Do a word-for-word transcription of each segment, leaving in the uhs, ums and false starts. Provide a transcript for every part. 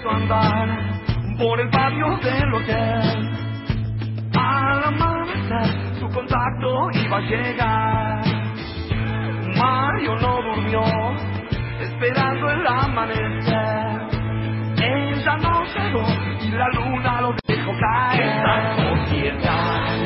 empezó a andar por el patio del hotel. Al amanecer su contacto iba a llegar. Mario no durmió esperando el amanecer. Ella no llegó y la luna lo dejó caer. Esta sociedad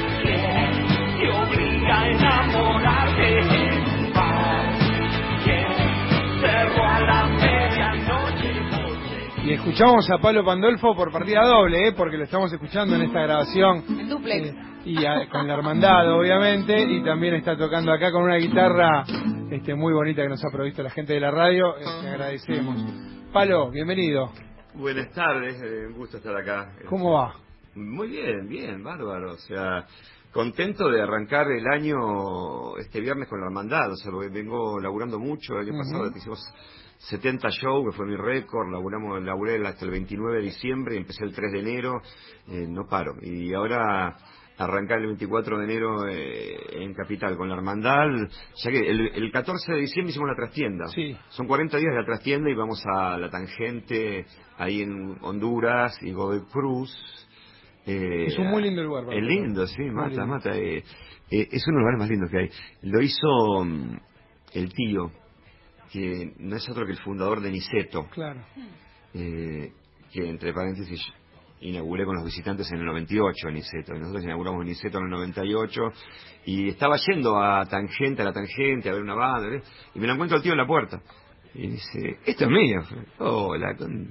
que te obliga a enamorarte en un bar, que cerró a la medianoche. Y escuchamos a Pablo Pandolfo por partida doble, ¿eh? Porque lo estamos escuchando en esta grabación. En duplex. Eh, y a, con la hermandad, obviamente, y también está tocando acá con una guitarra este, muy bonita que nos ha provisto la gente de la radio. Eh, te agradecemos. Palo, bienvenido. Buenas tardes, eh, un gusto estar acá. ¿Cómo va? Muy bien, bien, bárbaro. O sea, contento de arrancar el año este viernes con la hermandad. O sea, porque vengo laburando mucho. El año uh-huh. pasado hicimos setenta shows, que fue mi récord. Laburamos, laburé hasta el veintinueve de diciembre y empecé el tres de enero. Eh, no paro. Y ahora arrancar el veinticuatro de enero eh, en Capital con la hermandad, ya que el, el catorce de diciembre hicimos la trastienda. Sí. Son cuarenta días de la trastienda y vamos a La Tangente, ahí en Honduras y Godoy Cruz. Eh, es un muy lindo lugar. Es lindo, sí, mata, lindo. mata. Eh, eh, es uno de los lugares más lindos que hay. Lo hizo um, el tío, que no es otro que el fundador de Niceto. Claro. Eh, que entre paréntesis inauguré con los visitantes en el noventa y ocho Niceto, y nosotros inauguramos Niceto en el noventa y ocho, y estaba yendo a Tangente, a la Tangente, a ver una banda, ¿eh? Y me lo encuentro al tío en la puerta, y dice, esto es mío. Hola. Con...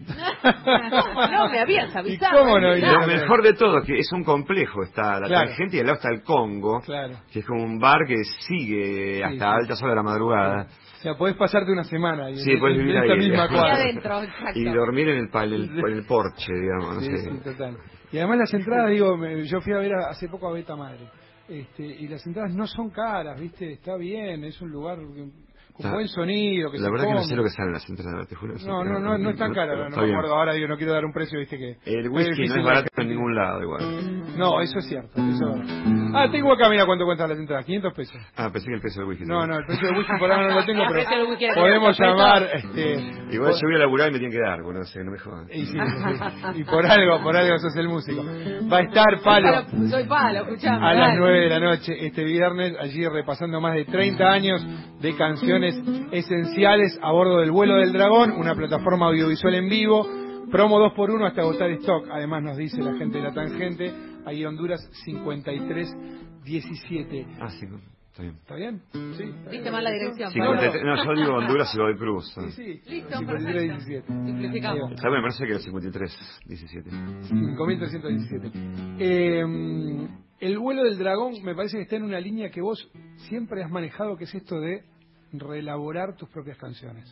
No, me habías avisado. ¿Cómo no? Lo mejor de todo es que es un complejo, está la claro. Tangente y al lado está el Congo, claro. que es como un bar que sigue hasta sí, sí. altas horas de la madrugada. Sí. O sea, podés pasarte una semana y sí, en, podés vivir en esta ahí, misma cuadra. Adentro, y dormir en el, en el, en el porche, digamos. No sí, sé. sí, total. Y además las entradas, digo, me, yo fui a ver a, hace poco a Beta Madre, este, y las entradas no son caras, ¿viste? Está bien, es un lugar con buen sonido. Que la se verdad come. que no sé lo que salen las entradas, te juro. No, no, no, no es tan cara, no, no me acuerdo ahora, yo no quiero dar un precio, ¿viste? Que el whisky no es barato en ningún lado, igual. No, eso es cierto, eso es verdad. Ah, tengo acá, mira cuánto cuestan las entradas, quinientos pesos. Ah, pensé que el precio del whisky. No, no, el precio del whisky por ahora no lo tengo, pero podemos llamar... este Igual yo voy a laburar y me tienen que dar, bueno, no sé, no me jodan. Y, sí, sí, y por algo, por algo sos el músico. Va a estar Palo. Soy Palo, escuchame. A las nueve de la noche, este viernes, allí repasando más de treinta años de canciones esenciales a bordo del Vuelo del Dragón, una plataforma audiovisual en vivo. Promo dos por uno hasta agotar stock. Además nos dice la gente de La Tangente, ahí Honduras cincuenta y tres diecisiete. Ah, sí, está bien. ¿Está bien? Sí. Está Viste mal la dirección. cincuenta y tres, no, yo digo Honduras y Godoy Cruz. Sí, sí. Listo, cincuenta y tres diecisiete. Simplificamos. Está bien, me parece que era cincuenta y tres diecisiete. cinco mil trescientos diecisiete. Eh, el Vuelo del Dragón me parece que está en una línea que vos siempre has manejado, que es esto de reelaborar tus propias canciones.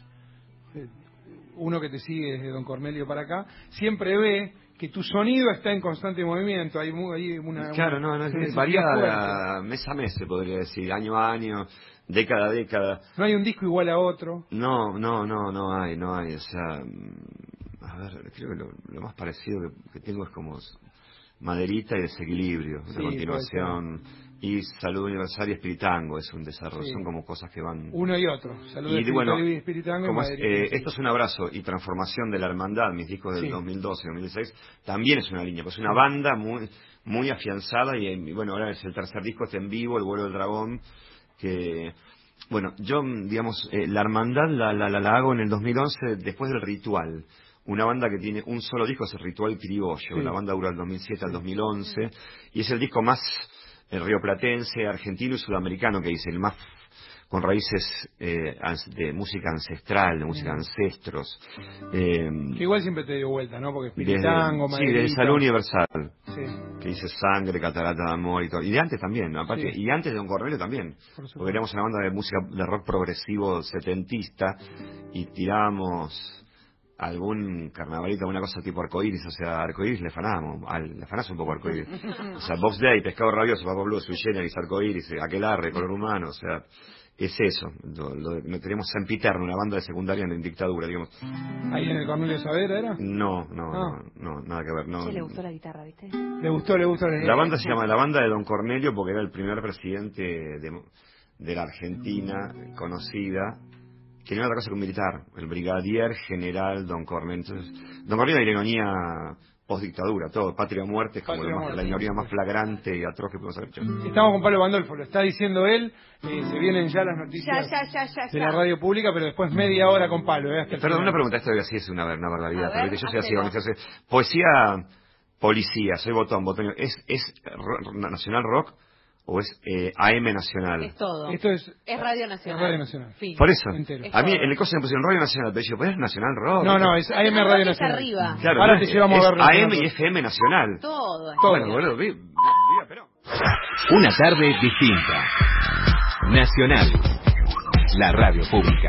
Uno que te sigue desde Don Cornelio para acá, siempre ve que tu sonido está en constante movimiento. Hay, hay una... Claro, no, no, es variada mes a mes, se podría decir, año a año, década a década. No hay un disco igual a otro. No, no, no, no hay, no hay. O sea, a ver, creo que lo, lo más parecido que, que tengo es como Maderita y Desequilibrio, sí, una continuación. Y Salud Universal y Espiritango es un desarrollo, sí. Son como cosas que van... Uno y otro, Salud y, Universal bueno, y Espiritango. Como y es, eh, esto es un abrazo y transformación de la hermandad, mis discos del sí. dos mil doce, dos mil dieciséis, también es una línea, pues es una banda muy muy afianzada y, y bueno, ahora es el tercer disco, está en vivo, El Vuelo del Dragón, que... Bueno, yo, digamos, eh, la hermandad la, la, la, la hago en el dos mil once después del Ritual. Una banda que tiene un solo disco, es el Ritual Criollo. Sí. La banda dura del dos mil siete sí. al dos mil once. Y es el disco más eh, rioplatense, argentino y sudamericano que hice. El más con raíces eh, de música ancestral, de música ancestros. Eh, que igual siempre te dio vuelta, ¿no? Porque Espiritango, Sí, de Salud Universal. Sí. Que dice Sangre, Catarata de Amor y todo. Y de antes también, ¿no? Aparte, sí. Y antes de Don Cornelio también. Por porque éramos una banda de música de rock progresivo setentista y tirábamos algún carnavalito, alguna cosa tipo arcoíris, o sea, arcoíris le fanábamos, al, le fanás un poco arcoíris. O sea, Box Day, Pescado Rabioso, Papo Blue, Sui Generis, arcoíris, Aquelarre, Color Humano, o sea, es eso. Lo, lo, lo teníamos Sempiterno, una banda de secundaria en dictadura, digamos. ¿Ahí en el Cornelio Saavedra era? No, no, ah. no, no, nada que ver. No. Sí, le gustó la guitarra, ¿viste? Le gustó, le gustó. La banda se llama La Banda de Don Cornelio porque era el primer presidente de, de la Argentina conocida que no era otra cosa que un militar, el brigadier general Don Cornel. Entonces, Don Cornel era ironía post-dictadura, todo, patria o muerte, es como Patria lo más- muerte, la sí, ironía sí. más flagrante y atroz que podemos haber hecho. Estamos con Pablo Pandolfo, lo está diciendo él, eh, se vienen ya las noticias Ya, ya, ya, ya, de ya. la radio pública, pero después media hora con Pablo. ¿eh? Hasta el Perdón, final. una pregunta, esto así es una, una barbaridad, A pero ver, ¿viste? Yo soy así, hacelo. organizo así. Poesía, policía, soy botón, botón, ¿es, es ro- nacional rock o es eh, A M nacional? Es todo. Esto es, Es Radio Nacional. es Radio Nacional. Fin. Por eso, Entero. a mí Es todo. en el coso me pusieron Radio Nacional, pero yo, ¿pues es nacional rock? No, no, es A M Nacional Radio Rock está Nacional. arriba. Claro, Ahora no, te es- llevamos a es ver A M Nacional y Rock. F M nacional. Todo. es Bueno, nacional. boludo, vi, vi- pero... Una tarde distinta. Nacional. La radio pública.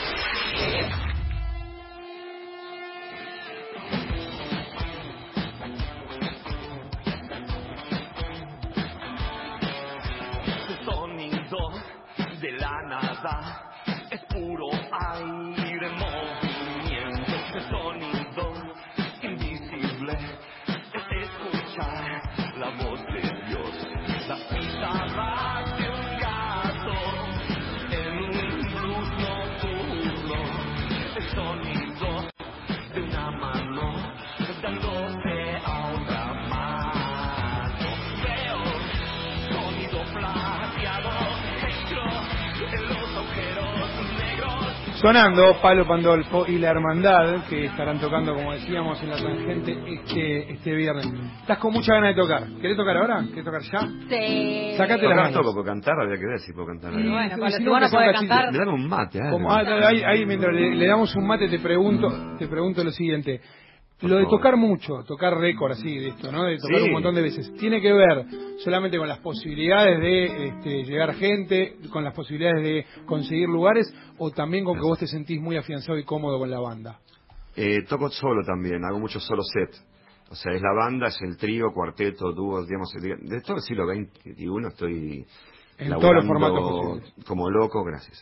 Sonido de la nada es puro aire, movimiento. Ese sonido invisible es escuchar la voz de Dios, la pisada de un gato en un blues nocturno. El sonido de una mano dándose a otra mano. Veo sonido plateado hecho en los agujeros negros. Sonando Pablo Pandolfo y La Hermandad, que estarán tocando, como decíamos, en la tangente este, este viernes. Estás con mucha ganas de tocar. ¿Querés tocar ahora? ¿Querés tocar ya? Sí. Sacate la Tocar mano. todo, puedo cantar, habría que ver si puedo cantar. Y- Bueno, y Pablo, si si no, vos no que sea podés un cachito. cantar. Me dan un mate, algo. Como- ah, ahí, ahí mientras le, le damos un mate te pregunto, te pregunto lo siguiente. Por Lo de favor. tocar mucho, tocar récord así de esto, ¿no? De tocar Sí. un montón de veces, ¿tiene que ver solamente con las posibilidades de este, llegar gente, con las posibilidades de conseguir lugares, o también con que vos te sentís muy afianzado y cómodo con la banda? Eh, toco solo también, hago mucho solo set. O sea, es la banda, es el trío, cuarteto, dúos, digamos, de todo el siglo veintiuno estoy En todos los laburando formatos posibles. como loco, gracias.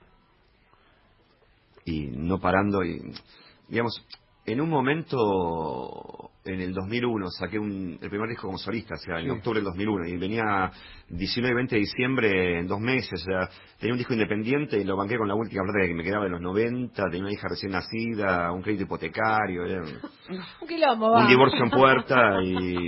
Y no parando y, digamos, en un momento, en el dos mil uno, saqué un, el primer disco como solista, o sea, en Sí. octubre del dos mil uno, y venía diecinueve y veinte de diciembre en dos meses, o sea, tenía un disco independiente y lo banqué con la última plata que me quedaba de los noventa, tenía una hija recién nacida, un crédito hipotecario, era un, Un quilombo, va. un divorcio en puerta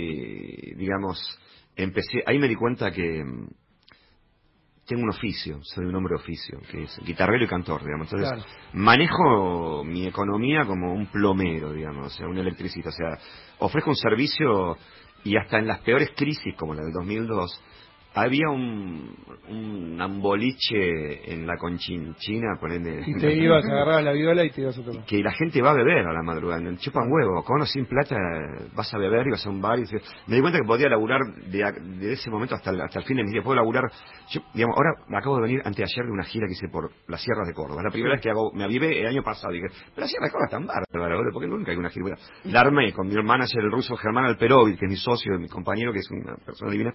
y, digamos, empecé, ahí me di cuenta que mm, tengo un oficio, soy un hombre de oficio, que es guitarrero y cantor, digamos. Entonces, Claro. manejo mi economía como un plomero, digamos, o sea, un electricista. O sea, ofrezco un servicio y hasta en las peores crisis, como la del dos mil dos, había un, un amboliche en la Conchinchina, ponele, Y te ibas a agarrar la viola y te ibas a tocar. que la gente va a beber a la madrugada, chupan huevo, con o sin plata vas a beber y vas a un bar y se- me di cuenta que podía laburar de, a- de ese momento hasta el, hasta el fin de mi día, puedo laburar, yo, digamos, ahora me acabo de venir anteayer de una gira que hice por las sierras de Córdoba, es la primera vez que hago, me avivé el año pasado, dije, pero las sierras de Córdoba están bárbaras, boludo, porque nunca hay una gira, bueno, la armé con mi manager, el ruso Germán Alperovich, que es mi socio, mi compañero, que es una persona divina.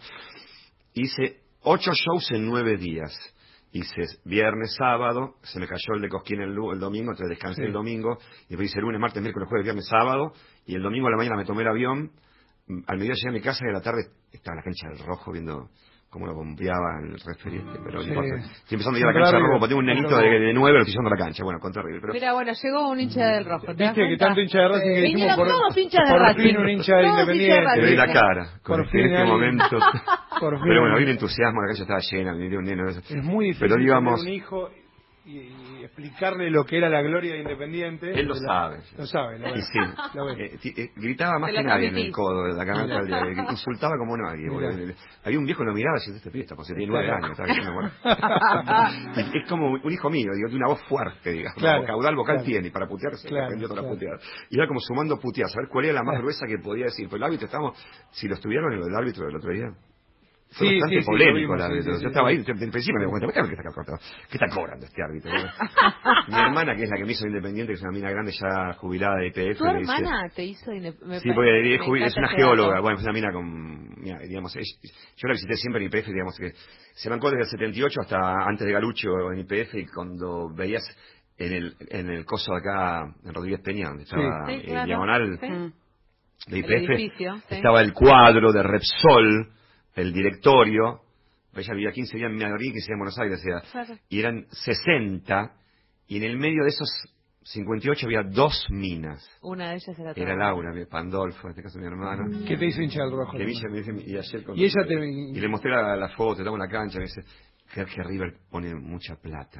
Hice ocho shows en nueve días. Hice viernes, sábado, se me cayó el de Cosquín el, lu- el domingo, entonces descansé Sí. el domingo, y después hice lunes, martes, miércoles, jueves, viernes, sábado, y el domingo a la mañana me tomé el avión, mm, al mediodía llegué a mi casa y a la tarde estaba en la cancha del Rojo viendo cómo lo bombeaba el referente, pero Sí. no importa. Estoy empezando a ir a la Siempre cancha del arriba. Rojo, porque tengo un nenito de, de nueve, lo estoy llevando a la cancha, bueno, con terrible, pero... Mira, bueno, llegó un hincha del Rojo. ¿te das Viste que cuenta? tanto hincha de Racing que dijimos Vinieron por, todos hinchas de por Racing. fin un hincha de Todos Independiente. hinchas de Te doy la Racing. cara, con Por este- fin en este alguien- momento... Por fin. Pero bueno, había un entusiasmo, la cancha estaba llena, me dio un neno. Es muy difícil Pero digamos, tener un hijo y, y explicarle lo que era la gloria de Independiente. él lo La- sabe. Lo sabe, lo Y ve. sí. Lo ve. Eh, ti- eh, gritaba más Te que la nadie en el transmitís. codo de la cancha al día. eh, Insultaba como nadie. Mirá. boludo. Había un viejo que lo miraba y decía, este pibe está, pues tiene nueve Claro. años. Estaba diciendo, bueno. es, es como un hijo mío, digo, tiene una voz fuerte, digamos. Claro, Caudal vocal claro. tiene, y para putearse, Claro, aprendió todas las claro. puteadas. Y era como sumando puteadas, a ver cuál era la más Claro. gruesa que podía decir. Pues el árbitro, estamos, si lo estuvieron en lo del árbitro del otro día. Fue Sí, bastante sí, sí, lo polémico vimos, el sí, árbitro. sí, Yo sí, estaba sí. ahí, de principio me di cuenta, ¿qué está cortado? ¿Qué está cobrando este árbitro? Mi hermana, que es la que me hizo Independiente, que es una mina grande ya jubilada de I P F. Tu le dice- hermana te hizo... ine- me Sí, pa- porque me es, jubil- es encanta una ese geóloga, dato. bueno, es una mina con, mira, digamos, es- yo la visité siempre en I P F, digamos que se bancó desde el setenta y ocho hasta antes de Galucho en I P F, y cuando veías en el, en el coso de acá, en Rodríguez Peña, donde estaba Sí, eh, claro. diagonal Sí. Mm. de El I P F, edificio, sí. estaba el cuadro de Repsol, el directorio. Ella vivía quince días en Madrid, quince días en Buenos Aires, o sea, Claro. y eran sesenta, y en el medio de esos cincuenta y ocho había dos minas. Una de ellas era Era Laura, mi Pandolfo, en este caso mi hermana. ¿Qué te hizo hincha del rojo? Que vi, me dice, y ayer con- Y ella te... y le mostré la, la foto, estaba en la cancha, me dice, que, que River pone mucha plata.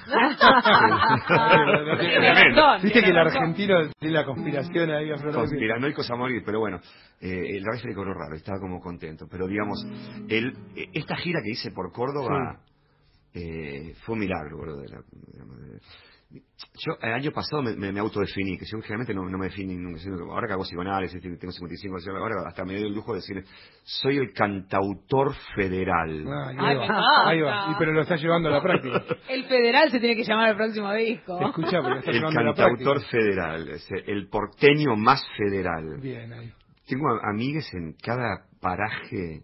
Viste que el argentino tiene la conspiración ahí a flor de piel. Conspiranoicos a morir, pero bueno, eh, el referee cobró raro, estaba como contento. Pero digamos, el, eh, esta gira que hice por Córdoba eh, fue un milagro, boludo. de la- de- Yo el año pasado me, me, me autodefiní, que yo generalmente no, no me definí nunca. Ahora que hago psicoanálisis, tengo cincuenta y cinco años, ahora hasta me doy el lujo de decir, soy el cantautor federal. Ah, ahí, Ay, va, me encanta. ahí va. Y pero lo está llevando a la práctica. El federal se tiene que llamar el próximo disco. Escucha, pero lo está El llevando a la práctica. cantautor federal, es el porteño más federal. Bien, ahí. Tengo amigues en cada paraje,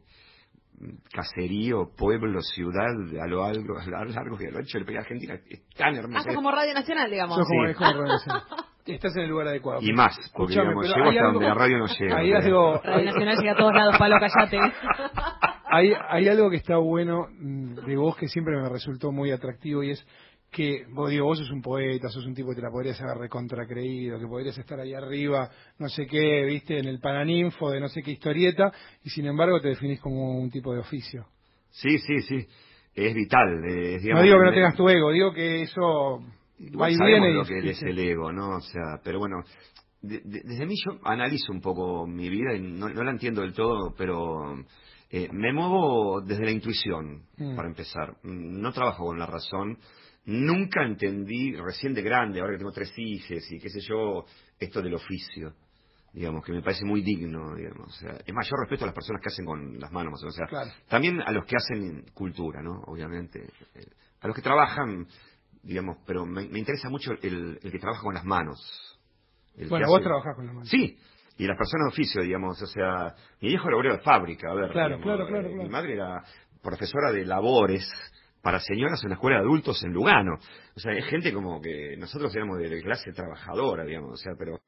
caserío, pueblo, ciudad, a lo largo, a lo largo y a lo ancho del país. Argentina es tan hermosa. Hasta como Radio Nacional, digamos. Sos como, Sí. es como Robinson. Estás en el lugar adecuado. Y más, porque Escuchame, digamos, pero llego hay hasta algo- donde la radio no llega. Hay porque- algo, Radio Nacional llega a todos lados, palo, callate. hay, hay algo que está bueno mm, de vos que siempre me resultó muy atractivo y es que vos, digo, vos sos un poeta, sos un tipo que te la podrías haber recontracreído, que podrías estar ahí arriba, no sé qué, viste, en el Paraninfo de no sé qué historieta, y sin embargo te definís como un tipo de oficio. Sí, sí, sí. Es vital. eh, digamos, No digo que no me- tengas tu ego, digo que eso va Igual y sabemos viene. lo y- que es el ego, ¿no? O sea, pero bueno, de- de- desde mí yo analizo un poco mi vida y no, no la entiendo del todo, pero eh, me muevo desde la intuición, Mm. para empezar. Mm, No trabajo con la razón. Nunca entendí, recién de grande, ahora que tengo tres hijos y qué sé yo, esto del oficio. Digamos, que me parece muy digno, digamos. O sea, es más, yo respeto a las personas que hacen con las manos, o sea, Claro. también a los que hacen cultura, ¿no? Obviamente. Eh, a los que trabajan, digamos, pero me, me interesa mucho el, el que trabaja con las manos. El Bueno, que vos hace- trabajás con las manos. Sí, y las personas de oficio, digamos, o sea, mi viejo era obrero de fábrica, a ver. Claro, digamos, claro, claro, eh, claro. Mi madre era profesora de labores para señoras en la escuela de adultos en Lugano. O sea, es gente como que nosotros éramos de clase trabajadora, digamos, o sea, pero,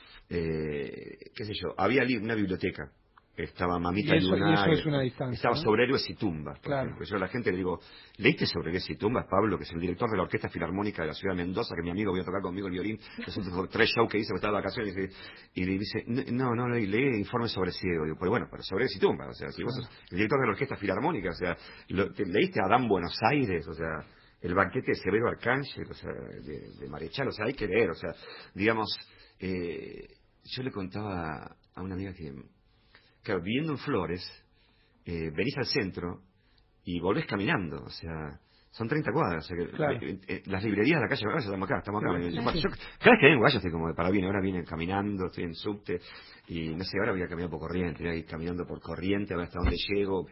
eh, qué sé yo, había li- una biblioteca. Estaba Mamita Y eso- y Lunar, eso es una distancia, estaba ¿no? sobre héroes y tumbas, por Claro. ejemplo. Yo a la gente le digo, ¿leíste sobre héroes y tumbas, Pablo, que es el director de la Orquesta Filarmónica de la Ciudad de Mendoza, que mi amigo vino a tocar conmigo el violín, los últimos tres shows que hice, que estaba de vacaciones, y, y le dice, no, no, leí, leí informes sobre ciego. Digo, pero bueno, pero sobre héroes y tumbas, o sea, si vos sos el director de la Orquesta Filarmónica, o sea, lo- te- ¿leíste a Adán Buenos Aires? O sea, el banquete de Severo Arcángel, o sea, de, de Marechal, o sea, hay que leer, o sea, digamos, eh, yo le contaba a una amiga que, claro, viviendo en Flores, eh, venís al centro y volvés caminando, o sea, son treinta cuadras, o sea que Claro. eh, eh, las librerías de la calle Guayo, estamos acá, estamos acá. Claro. Yo, yo- cada vez que vengo en Guayo estoy como de parabienes, ahora vine caminando, estoy en subte, y no sé, ahora voy a caminar por Corriente, voy a ir caminando por Corriente, a ver hasta dónde llego,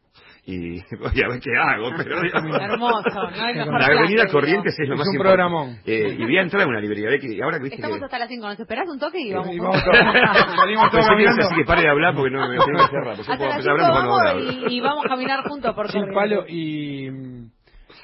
y voy a ver qué hago, pero digamos, Hermoso, no hay mejor la plan, avenida digo. Corrientes es lo Es más un importante. programón. Eh, y voy a entrar a una librería, ve que ahora que viste Estamos que... hasta las cinco, ¿nos esperás un toque y vamos? Y vamos todos, salimos todos Pensé que ibas caminando. así que pare de hablar porque no me tengo que cerrar, porque yo Hasta puedo las empezar cinco hablando cuando vamos hablo. y, y vamos a caminar juntos por Sin Corrientes. palo y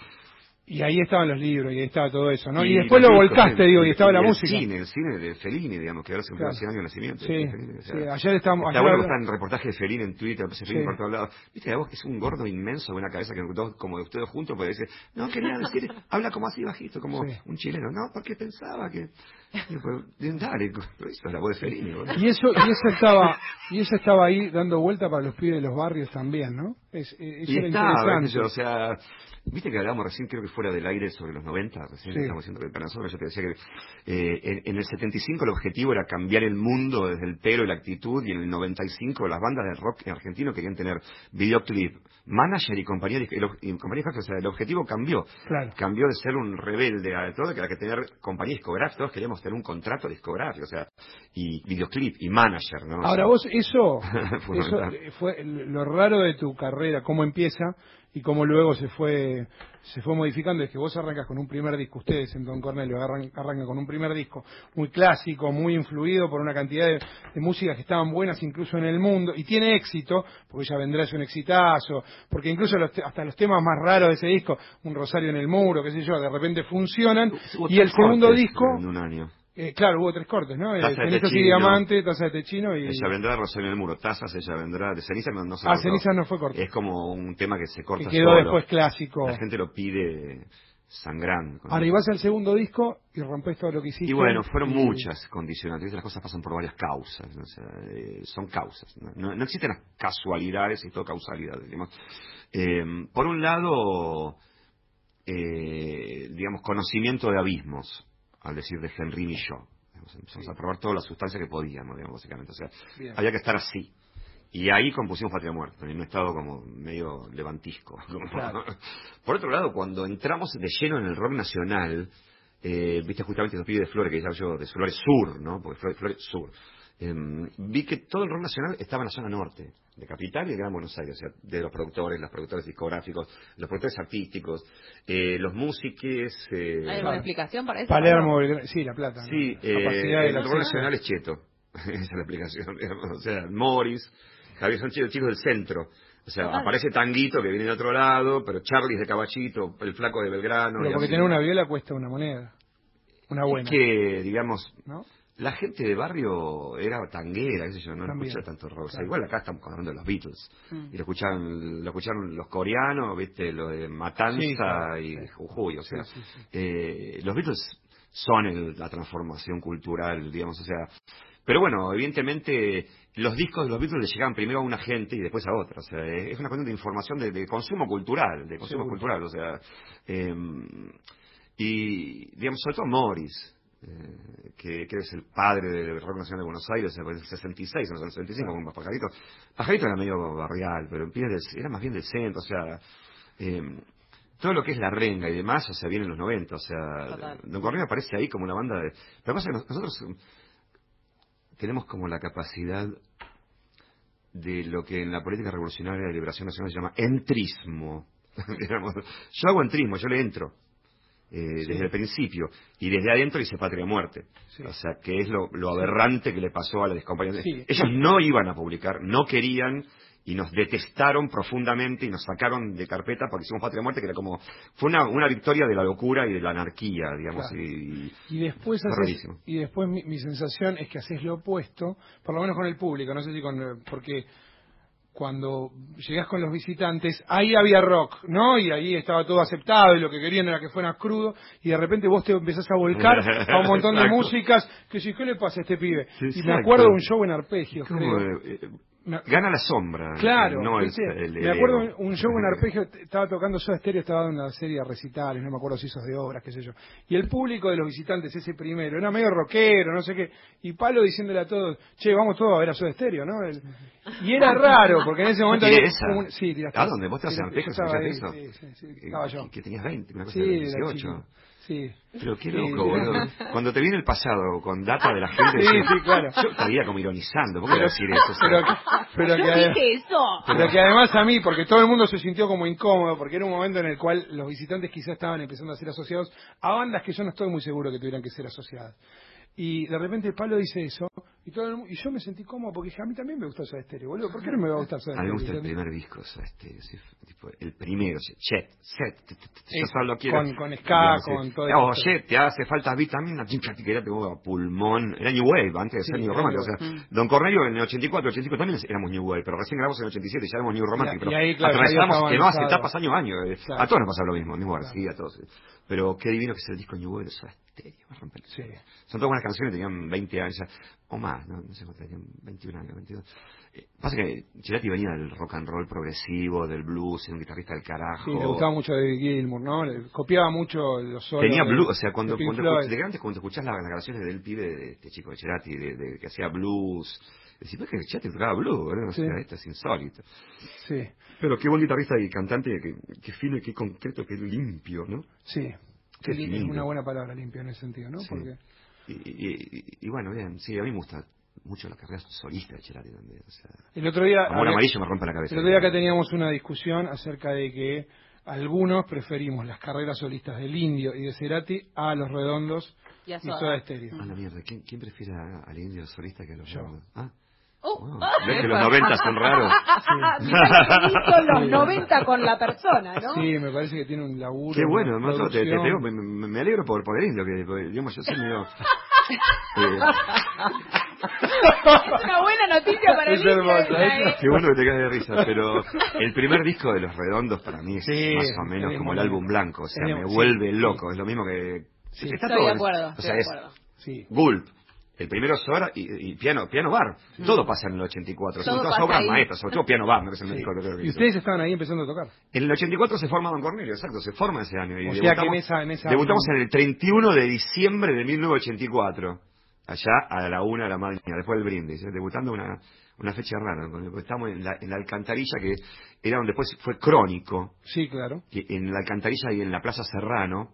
y ahí estaban los libros y ahí estaba todo eso, ¿no? Y, Y después los lo discos, volcaste, sí, digo, y estaba la el música. Cine, el cine de Fellini, digamos, que ahora se cumplió Claro. cien años de nacimiento. Sí, de Fellini, o sea, sí, ayer estábamos... Está ayer bueno, habla- está en reportaje de Fellini en Twitter, pues Fellini Sí. por todos lados. Viste, a vos que es un gordo inmenso con una cabeza que dos, como de ustedes juntos, puede decir, no, quería decir, habla como así bajito, como Sí. un chileno. No, porque pensaba que... Digo, pues, dale, pero eso es la voz de Fellini, boludo. Y eso, y eso estaba, y eso estaba ahí dando vuelta para los pibes de los barrios también, ¿no? Es, eh, eso Y era estaba, qué interesante. sé yo, o sea, viste que hablábamos recién, creo que fuera del aire, sobre los noventa, recién Sí. estamos diciendo que para nosotros, yo te decía que eh, en, en el setenta y cinco el objetivo era cambiar el mundo desde el pelo y la actitud, y en el noventa y cinco las bandas de rock argentino querían tener videoclip, manager y compañía, disc- y lo- y compañía discográfica, o sea, el objetivo cambió. Claro. Cambió de ser un rebelde a todo, que era que tener compañía discográfica, todos queríamos tener un contrato discográfico, o sea, y videoclip, y manager, ¿no? O Ahora sea, vos, eso, Fue eso brutal. eh, fue lo raro de tu carrera, cómo empieza y cómo luego se fue se fue modificando, es que vos arrancas con un primer disco, ustedes en Don Cornelio arran- arrancan con un primer disco muy clásico, muy influido por una cantidad de, de músicas que estaban buenas incluso en el mundo, y tiene éxito, porque ya vendrá es un exitazo, porque incluso los te- hasta los temas más raros de ese disco, un Rosario en el Muro, qué sé yo, de repente funcionan, Hubo y el tres segundo cortes disco, en un año. eh, claro, hubo tres cortes, ¿no? Eh, Taza de Cenizas y Techino. Diamante, Taza de Techino y... Ella vendrá, Rosario en el Muro, tazas, ella vendrá, de ceniza no, no se Ah, cortó. Ceniza no fue corto. Es como un tema que se corta Que quedó solo. después clásico. La gente lo pide, sangrando. Con Ahora, y vas al segundo disco y rompes todo lo que hiciste. Y bueno, fueron y... muchas condicionantes. Las cosas pasan por varias causas. ¿no? O sea, eh, son causas. ¿no? No, no existen las casualidades y todo causalidad. Digamos. Eh, por un lado, eh, digamos, conocimiento de abismos, al decir de Henry Michaud. Empezamos sí. a probar todas las sustancias que podíamos, digamos, básicamente. O sea, Bien. había que estar así. Y ahí compusimos Patria Muerta, en un estado como medio levantisco. Claro. Por otro lado, cuando entramos de lleno en el rock nacional, eh, viste justamente los pibes de Flores, que ya yo, de Flores Sur, ¿no? Porque Flores, Flores Sur. Eh, vi que todo el rock nacional estaba en la zona norte, de Capital y de Gran Buenos Aires, o sea, de los productores, los productores discográficos, los productores artísticos, eh, los músiques... Eh, ¿Hay alguna explicación para eso? Palermo, sí, La Plata. ¿no? Sí, eh, el rock nacional es cheto. Esa es la explicación, digamos. O sea, Morris... Javier son chicos, chicos del centro. O sea, ah, aparece Tanguito que viene de otro lado, pero Charlie es de Caballito, el Flaco de Belgrano. Pero porque tener una viola cuesta una moneda. Una buena. Es que, digamos, ¿no? La gente de barrio era tanguera, qué sé yo, no También. escucha tanto rock. O sea, Claro. igual acá estamos hablando de los Beatles. Mm. Y lo escucharon, lo escucharon los coreanos, viste, lo de Matanza Sí, claro, y sí. Jujuy. O sea, Sí, sí, sí. Eh, los Beatles son el- la transformación cultural, digamos, o sea... Pero bueno, evidentemente los discos de los Beatles le llegaban primero a una gente y después a otra. O sea, es una cuestión de información de, de consumo cultural, de consumo Seguro. cultural. O sea, eh, y digamos, sobre todo Morris, eh, que, que es el padre del rock nacional de Buenos Aires, en el sesenta y seis, en el sesenta y cinco, con Pajarito. Pajarito era medio barrial, pero era más bien del centro, o sea... Eh, todo lo que es la renga y demás, o sea, viene en los noventa, o sea, Total. Don Cornelio aparece ahí como una banda de... Lo que pasa es que nosotros tenemos como la capacidad de lo que en la política revolucionaria de liberación nacional se llama entrismo. Digamos, yo hago entrismo, yo le entro eh, Sí. desde el principio y desde adentro dice Patria o Muerte. Sí. O sea, que es lo, lo aberrante que le pasó a las compañías. Sí. Ellos no iban a publicar, no querían y nos detestaron profundamente y nos sacaron de carpeta porque hicimos Patria o Muerte, que era como fue una, una victoria de la locura y de la anarquía, digamos. Claro. y, Y después Fue haces, rarísimo. y después mi, mi sensación es que haces lo opuesto, por lo menos con el público, no sé si con eh, porque cuando llegás con los visitantes, ahí había rock, ¿no? Y ahí estaba todo aceptado y lo que querían era que fuera crudo y de repente vos te empezás a volcar a un montón de Exacto. músicas que si, ¿qué le pasa a este pibe? Sí, y me exacto. acuerdo de un show en arpegios, como, creo. eh, eh, Me- gana la sombra. Claro, no el, ¿viste? el- me el acuerdo ego. un show en arpegio, t- estaba tocando Soda Stereo, estaba dando una serie de recitales, no me acuerdo si esos de obras, qué sé yo. Y el público de los visitantes, ese primero, era medio rockero, no sé qué, y Palo diciéndole a todos, che, vamos todos a ver a Soda Stereo, ¿no? El- y era raro, porque en ese momento ¿Tiré había esa? como un- sí, tiraste. ¿A dónde? ¿Vos te Sí, hacías arpegios? yo estaba ahí, ¿Escuchaste eso? sí, sí, sí, Eh, estaba yo. Que, que tenías veinte, una cosa Sí, de era dieciocho. chiquito. Sí. Pero qué Sí, loco, sí. boludo. Cuando te viene el pasado con data de la gente, Sí, decís, sí, claro. yo estaría como ironizando. ¿Por qué voy a decir eso? O sea, Pero, pero que Yo además- dije eso. Pero que además a mí, porque todo el mundo se sintió como incómodo, porque era un momento en el cual los visitantes quizás estaban empezando a ser asociados a bandas que yo no estoy muy seguro que tuvieran que ser asociadas. Y de repente Pablo dice eso, y todo el mu- y yo me sentí cómodo, porque dije, a mí también me gustó Soda Stereo, boludo, ¿por qué no me va a gustar Soda a mí Stereo? me gusta el ¿Entendés? primer disco, o sea, este, sí, tipo, el primero, o sea, Chet, Chet, t- t- t- yo Eso, solo quiero... con- con ska, digamos, con sí. todo Oh, esto. Chet, te hace falta vitamina, chincha, que era tengo a pulmón, era New Wave, antes de Sí, ser New era Romantic, New o sea, Wave. Don Cornelio en el ochenta y cuatro, ochenta y cinco también éramos New Wave, pero recién grabamos en el ochenta y siete, ya éramos New Romantic, Y- pero y ahí, claro, ya atravesamos había que más avanzado. etapas año a año, eh. Claro. A todos nos pasa lo mismo, mismo Claro. García, a todos. eh. Pero qué divino que es el disco New Wave de Soda Stereo, me rompe el- Sí. Son todas buenas canciones, tenían veinte años, ya, o más, no, no sé cuánto tenían, veintiún años, veintidós. Eh, pasa que Cerati venía del rock and roll progresivo, del blues, era un guitarrista del carajo. Sí, le gustaba mucho David Gilmour, ¿no? Le copiaba mucho los solos. Tenía de- blues, o sea, cuando, de Pink cuando, Floyd. escuch- de grandes, cuando escuchás las, las grabaciones del pibe, de este chico de Cerati, de, de- que hacía blues, decís, pues que Cerati tocaba blues, ¿verdad? O Sí. sea, esto es insólito. Sí, Pero qué buen guitarrista y cantante, qué, qué fino y qué concreto, qué limpio, ¿no? sí. Qué Sí, es lindo. una buena palabra, limpio, en ese sentido, ¿no? Sí. Porque Y, y, y- y bueno, bien, sí, a mí me gusta mucho la carrera solista de Cerati también, o sea, el otro día... Amor había- Amarillo me rompe la cabeza. El otro día acá teníamos una discusión acerca de que algunos preferimos las carreras solistas del Indio y de Cerati a los Redondos Y a y Soda. Soda Stereo. Ah, la mierda, ¿quién, quién prefiere a- al indio solista que a los Yo. Redondos? ¿Ah? Oh, Wow. ah, ¿Ves que los noventa son raros? Hizo los noventa con la persona, ¿no? Sí, me parece que tiene un laburo. Qué bueno, una además yo te, te, producción. te- me, me- me alegro por, por el indio, que porque, digamos, yo soy medio, Eh, Una buena noticia para Es Alicia hermosa, esta, es- ¿eh? Qué bueno que te caes de risa, pero el primer disco de Los Redondos para mí es Sí, más o menos es como muy el álbum lindo. blanco, o sea, Es- me sí, vuelve sí. loco, es lo mismo que... Sí. Está Estoy todo de en- acuerdo, o estoy sea, de es acuerdo. Sí. Gulp, el primero es Sora y, y Piano, Piano Bar, todo pasa en el ochenta y cuatro, son Todo todas pasa obras ahí. maestras, sobre todo Piano Bar, me parece el Sí. mejor que Y ustedes estaban ahí empezando a tocar. En el ochenta y cuatro se forma Don Cornelio, exacto, se forma ese año. Y O sea que debutamos, en esa- en esa- debutamos en el treinta y uno de diciembre de mil novecientos ochenta y cuatro, allá a la una de la mañana, después del brindis, ¿eh? Debutando una, una fecha rara, porque estamos en la, en la Alcantarilla, que era donde después fue Crónico, Sí, claro. que en la Alcantarilla y en la Plaza Serrano.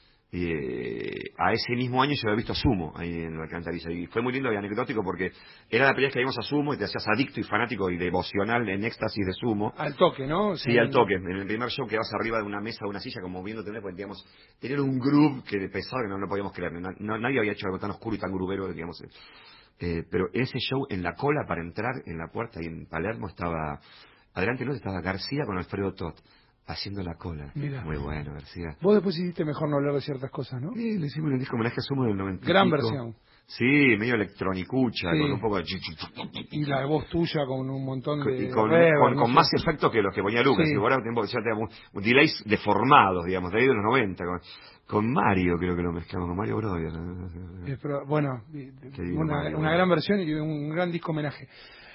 Eh, a ese mismo año yo había visto a Sumo ahí en la Alcantarilla y fue muy lindo y anecdótico porque era la primera vez que íbamos a Sumo y te hacías adicto y fanático y devocional en éxtasis de Sumo. Al toque, ¿no? Sí, al toque. En el primer show quedabas arriba de una mesa o una silla como viéndote, porque digamos, tenían un groove que pesado que no lo podíamos creer. No, no- nadie había hecho algo tan oscuro y tan grubero, digamos. Eh, pero ese show, en la cola para entrar en la puerta y en Palermo estaba, adelante no estaba García con Alfredo Tot haciendo la cola. Mira. Muy bueno, García. Vos después hiciste mejor no hablar de ciertas cosas, ¿no? Sí, le hicimos el disco homenaje a Sumo del noventa. y Gran pico. versión. Sí, medio electronicucha, Sí. con un poco de... Y la voz tuya con un montón de... y con, reverb, con- no con sé. más efectos que los que ponía Lucas. Sí. Y ahora tiempo ya teníamos un delays deformados, digamos, de ahí de los noventa. Con, con Mario creo que lo mezclamos, con Mario Brother. Eh, pero, bueno, y- Qué lindo, una, Mario, una bueno. gran versión y un gran disco homenaje.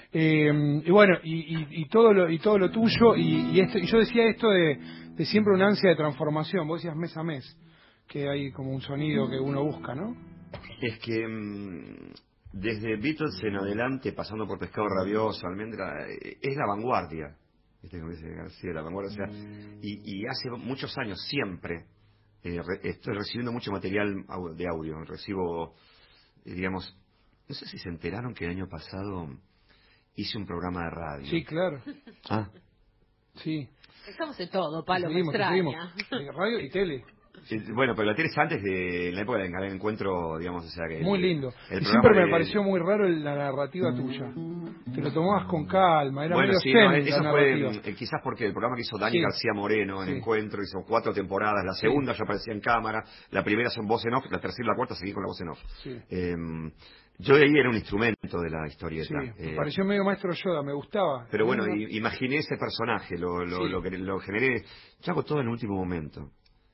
Eh, y bueno, y, y- y todo lo y todo lo tuyo, y, y esto, y yo decía esto de, de siempre una ansia de transformación. Vos decías mes a mes, que hay como un sonido que uno busca, ¿no? Es que mm, desde Beatles en adelante, pasando por Pescado Rabioso, Almendra, eh, es la vanguardia. ¿Viste cómo dice García? La vanguardia. O sea, y, y hace muchos años siempre eh, re- estoy recibiendo mucho material au- de audio. Recibo, eh, digamos, no sé si se enteraron que el año pasado hice un programa de radio. Sí, claro. Ah, Sí. Estamos en todo, Palo, me Seguimos, que extraña. seguimos. Eh, Radio y tele. eh, bueno, pero la tele es antes de la época del del encuentro, digamos, o sea que... Muy el- lindo. el Y programa siempre me de- pareció muy raro el- la narrativa tuya. Te lo tomabas con calma, era Bueno, medio sí, zen no, la eso narrativa. fue eh, quizás porque el programa que hizo Dani Sí. García Moreno en Sí. Encuentro hizo cuatro temporadas, la segunda yo aparecía en cámara, la primera son voz en off, la tercera y la cuarta seguí con la voz en off. Sí. Eh, yo de ahí era un instrumento de la historieta. Sí, me eh, pareció medio maestro Yoda, me gustaba. pero bueno, ¿no? i- imaginé ese personaje, lo, lo, Sí. lo, que- lo generé. Yo hago todo en el último momento.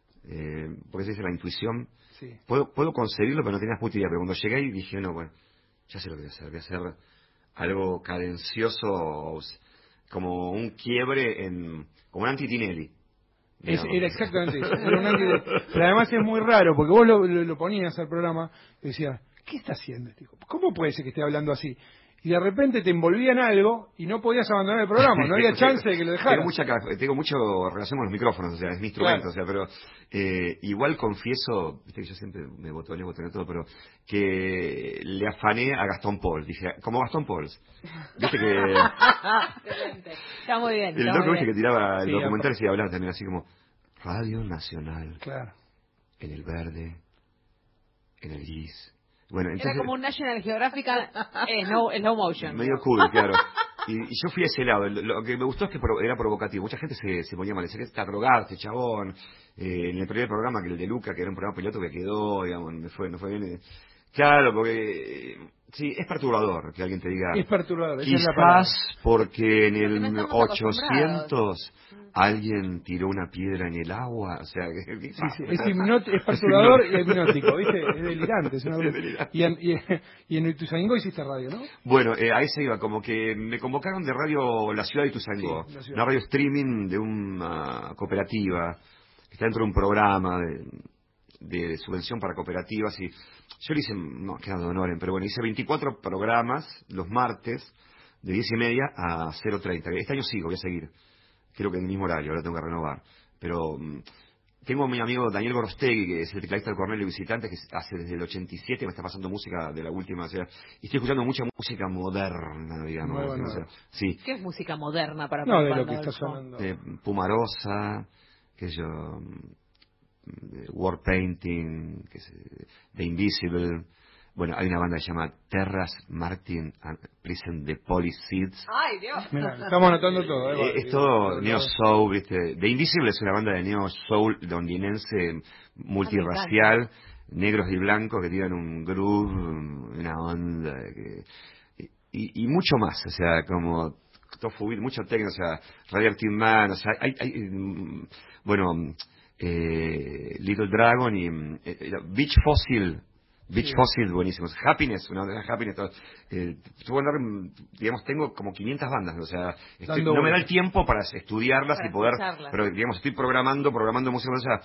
Eh, porque se dice la intuición. Sí. Puedo, puedo concebirlo, pero no tenía puta idea. Pero cuando llegué y dije, no, bueno, ya sé lo que voy a hacer. Voy a hacer algo cadencioso, como un quiebre en... como un anti-Tinelli. Es- digamos. era exactamente eso. Era un anti de- Pero además es muy raro, porque vos lo, lo- lo ponías al programa y decías, ¿qué está haciendo este hijo? ¿Cómo puede ser que esté hablando así? Y de repente te envolvía en algo y no podías abandonar el programa, no había chance de que lo dejaras. Tengo mucha ca- tengo mucho relación con los micrófonos, o sea, es mi instrumento, Claro. o sea, pero eh, igual confieso, viste que yo siempre me botoneo, botoneo todo, pero que le afané a Gastón Paul, dije, como Gastón Paul. Viste que Excelente. Está muy bien. el está loco muy viste que bien. tiraba el Sí, documental y hablaba también así como Radio Nacional, Claro. en el verde, en el gris. Bueno, Era entonces como un National Geographic eh, no, slow motion. medio cool, claro. Y, y yo fui a ese lado. Lo, lo que me gustó es que pro- era provocativo. Mucha gente se, se ponía mal. Decía que está drogado, este chabón. Eh, en el primer programa, que el de Luca, que era un programa piloto que quedó, digamos, me fue, no fue bien. eh. Claro, porque... eh, sí, es perturbador que alguien te diga... Es perturbador, esa es la palabra. Quizás porque en Porque no el estamos ochocientos alguien tiró una piedra en el agua. O sea, que... Sí, sí, es, hipnot- es perturbador y hipnótico, ¿viste? Es delirante. Es una Sí, broma. es delirante. Y en, y, y en Ituzaingó hiciste radio, ¿no? Bueno, eh, a ese iba, como que me convocaron de radio La Ciudad de Ituzaingó, Sí, La Ciudad. una radio streaming de una cooperativa, que está dentro de un programa de, de subvención para cooperativas, y yo le hice, no, quedando honoren, pero bueno, hice veinticuatro programas los martes, de diez y media a cero treinta. Este año sigo, voy a seguir, creo que en el mismo horario, ahora tengo que renovar, pero... mm, tengo a mi amigo Daniel Gorostegui, que es el tecladista del Cornelio Visitante, que hace desde el ochenta y siete, me está pasando música de la última, o sea, y estoy escuchando mucha música moderna, digamos. Nueva, o sea, nueva. sí, ¿Qué es música moderna para No, de Pablo lo que estás Adolfo? hablando. de Pumarosa, qué sé yo, de War Painting, que es, eh, The Invisible. Bueno, hay una banda que se llama Terras Martin and Prison de Polyseeds. Ay, Dios. Mirá, estamos anotando todo. ¿eh? Eh, es todo neo soul, ¿viste? The Invisible es una banda de neo soul londinense multirracial, negros y blancos que tienen un groove, una onda, que, y, y mucho más, o sea, como Tofu Beat, mucho techno, o sea, Radioactive Man, o sea, hay, hay bueno, eh, Little Dragon y eh, Beach Fossil. Beach sí. Fossil, buenísimos. Happiness, una de las Happiness. Todo, eh, andar, digamos, tengo como quinientas bandas, o sea, estoy, no me da el tiempo para estudiarlas para y poder, pero digamos, estoy programando, programando música, o sea,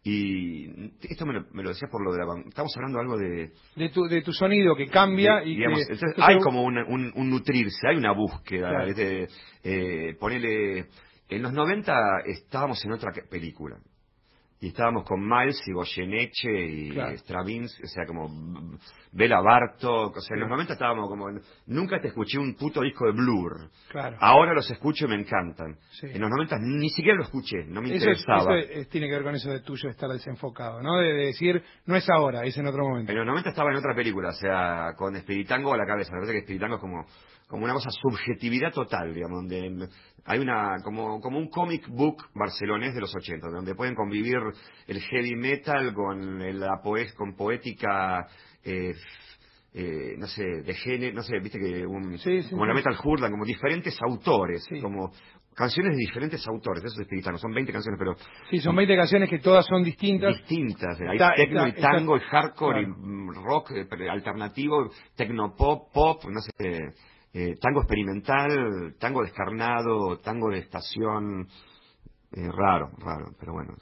y esto me lo, me lo decías por lo de la banda. Estamos hablando algo de... De tu, de tu sonido que cambia de, y digamos, que... Entonces, hay como un, un, un nutrirse, hay una búsqueda, claro. de, eh, ponele... En los noventa estábamos en otra película. Y estábamos con Miles y Goyeneche y claro. Stravinsky, o sea, como Bela Bartok, o sea, en los noventa estábamos como... Nunca te escuché un puto disco de Blur. Claro. Ahora los escucho y me encantan. Sí. En los noventa ni siquiera lo escuché, no me eso interesaba. Es, eso es, tiene que ver con eso de tuyo de estar desenfocado, ¿no? De, de decir, no es ahora, es en otro momento. En los noventa estaba en otra película, o sea, con Espiritango a la cabeza. Me parece que Espiritango es como... como una cosa subjetividad total, digamos, donde hay una como como un comic book barcelonés de los ochenta, donde pueden convivir el heavy metal con la poes, con poética eh, eh, no sé, de género, no sé, viste que un, sí, sí, como sí. la metal hurlan, como diferentes autores, sí. como canciones de diferentes autores, eso es Espiritano, son veinte canciones, pero... Sí, son veinte canciones que todas son distintas. Distintas, hay está, techno está, y tango está, y hardcore claro. y rock eh, alternativo, tecno pop, pop, no sé... Eh, tango experimental, tango descarnado, tango de estación, eh, raro, raro, pero bueno,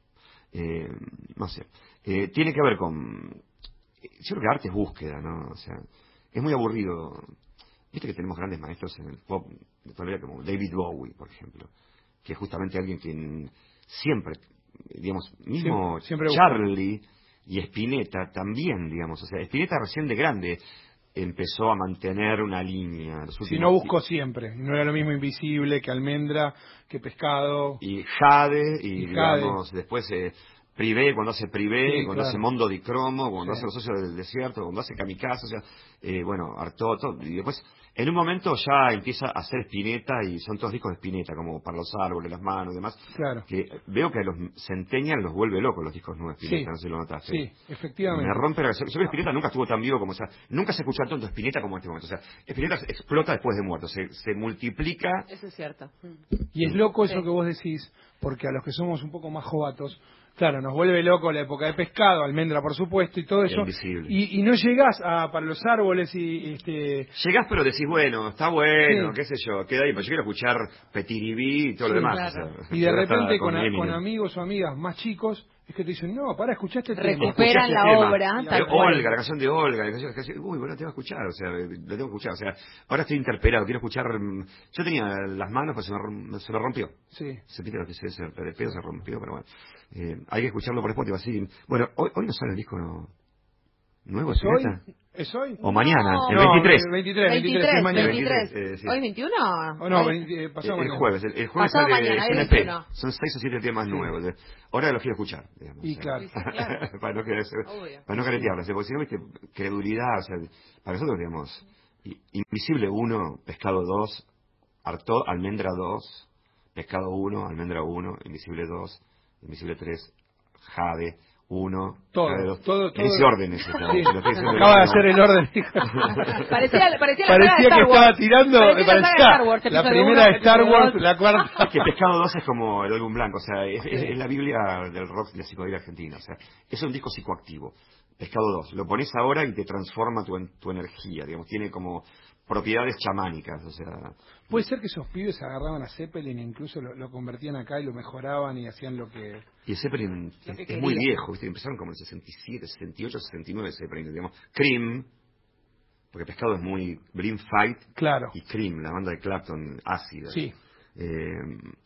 eh, no sé. Eh, tiene que ver con... Yo creo que arte es búsqueda, ¿no? O sea, es muy aburrido. Viste que tenemos grandes maestros en el pop, todavía como David Bowie, por ejemplo, que es justamente alguien que siempre, digamos, mismo siempre, siempre Charlie y Spinetta también, digamos, o sea, Spinetta recién de grande empezó a mantener una línea. Si no buscó siempre, no era lo mismo Invisible que Almendra, que Pescado. Y Jade, y, y digamos, Jade. después eh, Privé, cuando hace Privé, sí, cuando claro. hace Mondo di Cromo, cuando sí. hace Los Socios del Desierto, cuando hace Kamikaze, o sea, eh, bueno, Artoto, y después, en un momento ya empieza a hacer Spinetta, y son todos discos de Spinetta, como Para los Árboles, Las Manos y demás, claro. que veo que a los Centennial los vuelve locos los discos nuevos de Spinetta, sí. no sé si lo notaste. Sí, efectivamente. Me rompe la... Yo creo que Spinetta nunca estuvo tan vivo como, o sea, nunca se escuchó tanto Spinetta como en este momento, o sea, Spinetta explota después de muerto, se, se multiplica. Eso es cierto. Y es loco eso sí. que vos decís, porque a los que somos un poco más jovatos, claro, nos vuelve loco la época de Pescado, Almendra por supuesto y todo eso. Y, y no llegás a Para los Árboles y este. Llegás pero decís, bueno, está bueno, sí. qué sé yo, queda ahí, pero yo quiero escuchar Petiribí y todo sí, lo demás. Claro. O sea, y de repente con, con, a, con amigos o amigas más chicos, es que te dicen, no, para, escuchaste el tema. Recuperan la tema. obra. La, Olga, la canción de Olga, la canción, la canción, uy, bueno, la tengo que escuchar, o sea, la tengo que escuchar, o sea, ahora estoy interpelado, quiero escuchar, yo tenía las manos, pues se me, se me rompió. Sí. Se pide lo que se, se, de pedo se rompió, pero bueno, eh, hay que escucharlo por Spotify, así. Bueno, hoy, hoy no sale el disco no, nuevo, ¿Es hoy? ¿Es hoy? O mañana, no, el veintitrés. No, el veintitrés, veintitrés, veintitrés, mañana. veintitrés. Eh, sí. ¿Hoy veintiuno? Oh, no, veinte, eh, pasado el, el mañana. jueves, el, el jueves Pasado sale mañana, el el L P. veintiuno. Son seis o siete temas sí. nuevos. Ahora los quiero escuchar, digamos. Y o sea, claro. Sí, claro. para no, quedarse, para no caretearlas, porque si no, viste, credulidad, o sea, para nosotros, digamos, Invisible uno, Pescado dos, Arto, Almendra dos, Pescado uno, Almendra uno, Invisible dos, Invisible tres, Jade uno, todo, Jade dos. todo, todo. En ese orden ese, sí. lo estoy diciendo. Acaba de hacer el orden. parecía, parecía, parecía la que Star estaba Wars. tirando parecía la, Star Wars, la primera de Star Wars, la cuarta. Es que Pescado dos es como el álbum blanco, o sea, es, sí. es, es la Biblia del rock de la psicodelia argentina, o sea, es un disco psicoactivo. Pescado dos, lo pones ahora y te transforma tu, tu energía, digamos, tiene como propiedades chamánicas, o sea... Puede ser que esos pibes agarraban a Zeppelin e incluso lo, lo convertían acá y lo mejoraban y hacían lo que... Y Zeppelin lo es, que es muy viejo, ¿viste? Empezaron como en el sesenta y siete, sesenta y ocho, sesenta y nueve Zeppelin, digamos. Cream, porque Pescado es muy... Brim Fight. Claro. Y Cream, la banda de Clapton, ácida. Sí. Eh,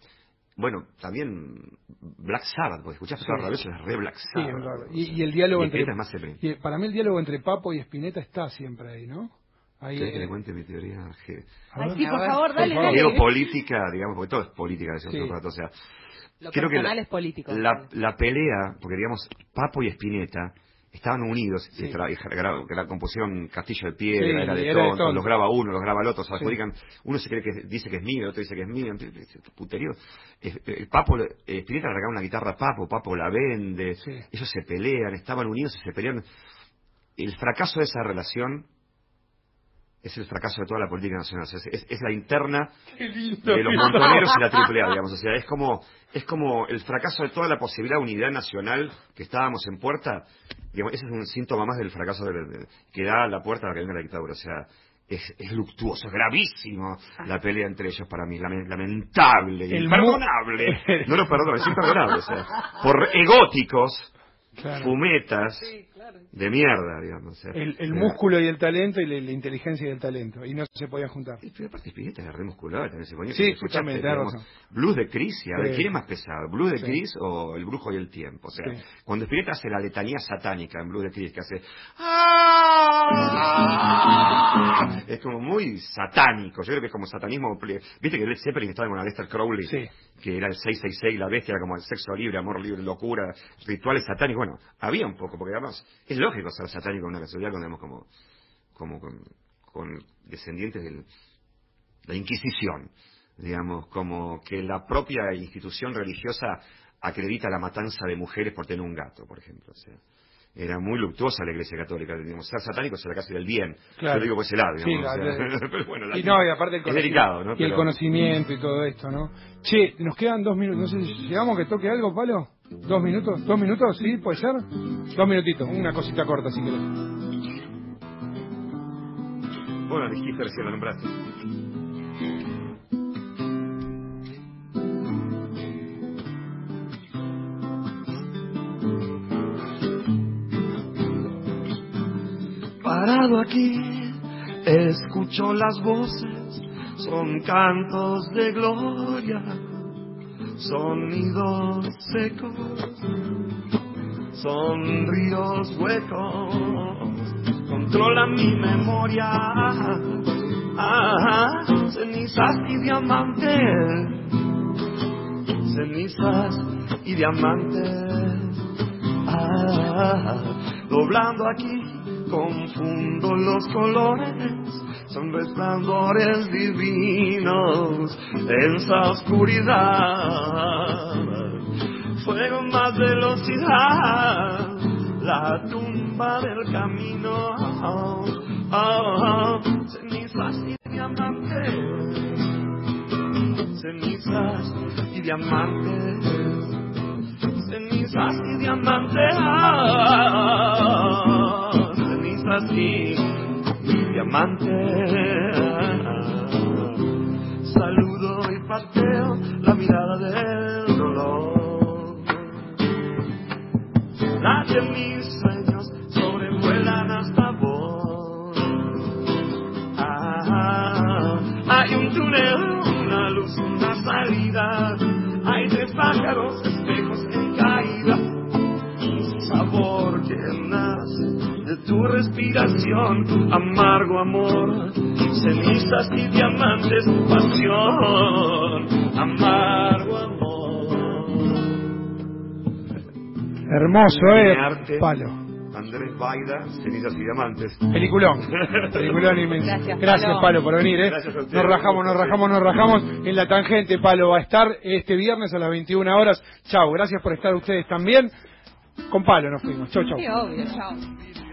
bueno, también Black Sabbath, porque escuchás Pescado sí. Rabioso, es re Black Sabbath. Sí, claro. Y, y el diálogo y entre... Es más y para mí el diálogo entre Papo y Spinetta está siempre ahí, ¿no? Ahí, ¿Querés eh... que le cuente mi teoría? Ge... Ay, sí, por favor, dale, por dale. Geopolítica, digamos, porque todo es política, decía sí. otro rato, o sea... Lo creo personal que la, es político. La, la pelea, porque digamos, Papo y Spinetta estaban unidos, Sí. y tra- y gra- gra- compusieron Castillo de Piedra, Sí, era de era de tontos, tontos. los graba uno, los graba el otro, se Sí. adjudican, uno se cree que dice que es mío, el otro dice que es mío, puterío. Eh, El Papo, eh, Spinetta le regala una guitarra a Papo, Papo la vende, Sí. ellos se pelean, estaban unidos y se pelean. El fracaso de esa relación es el fracaso de toda la política nacional, o sea, es, es la interna de los montoneros y la triple A, digamos, o sea, es como es como el fracaso de toda la posibilidad de unidad nacional que estábamos en puerta, digamos, ese es un síntoma más del fracaso de, de, que da la puerta a la que venga la dictadura, o sea, es, es luctuoso, es gravísimo la pelea entre ellos para mí, lame- lamentable, El imperdonable, mu- no lo perdono, es imperdonable, o sea, por egóticos, Claro. fumetas, Sí, claro. de mierda, digamos. O sea, El, el o sea, músculo y el talento y la, la inteligencia y el talento. Y no se podían juntar. y, pero aparte Spinetta era re musculado, también se ponía. Sí, escuchaste, escúchame, tenés digamos, razón. Blues de Chris, y a ver, Sí. ¿quién es más pesado? ¿Blues de Sí. Chris o El Brujo y el Tiempo? O sea, Sí. cuando Spinetta hace la letanía satánica en Blues de Chris, que hace... ¡Ah! Es como muy satánico, yo creo que es como satanismo... Viste que Led Zeppelin estaba con Aleister Crowley, Sí. que era el seiscientos sesenta y seis, la bestia, era como el sexo libre, amor libre, locura, rituales satánicos. Bueno, había un poco, porque además es lógico ser satánico en una casualidad cuando vemos como, como con, con descendientes de la Inquisición, digamos, como que la propia institución religiosa acredita la matanza de mujeres por tener un gato, por ejemplo. O sea, era muy luctuosa la Iglesia Católica, digamos, ser satánico era casi del bien. Claro. Yo digo por ese lado, digamos. Sí, o sea, la- la- pero bueno, la- Y no, y aparte el es conoci- delicado, ¿no? Y el Pero- conocimiento y todo esto, ¿no? Che, nos quedan dos minutos. No sé si llegamos que toque algo, Palo. ¿Dos minutos? ¿Dos minutos? ¿Sí? ¿Puede ser? Dos minutitos. Una cosita corta, si querés. Bueno, dijiste recién, lo nombraste. Parado aquí, escucho las voces, son cantos de gloria, sonidos secos, son ríos huecos, controlan mi memoria, ah, cenizas y diamantes, cenizas y diamantes, ah, doblando aquí. Confundo los colores, son resplandores divinos en esa oscuridad. Fuego más velocidad, la tumba del camino. Oh, oh, cenizas y diamantes, cenizas y diamantes, cenizas y diamantes. Así, diamante, saludo y parteo la mirada del dolor. Las de mis sueños sobrevuelan hasta vos. Ah, hay un túnel, una luz, una salida. Hay tres pájaros, espejos en caída. Un sabor que nace de tu respiración, amargo amor, cenizas y diamantes, pasión, amargo amor. Hermoso, Tiene ¿eh? arte. Palo. Andrés Baida, Cenizas y Diamantes. Peliculón. Peliculón inmenso. Gracias, Gracias, Palo. Palo, por venir, ¿eh? Gracias a ustedes. Nos rajamos, nos rajamos, nos rajamos. En la tangente, Palo va a estar este viernes a las veintiuna horas. Chau, gracias por estar ustedes también. Con Palo nos fuimos. Chau, chau. Sí, obvio, chao.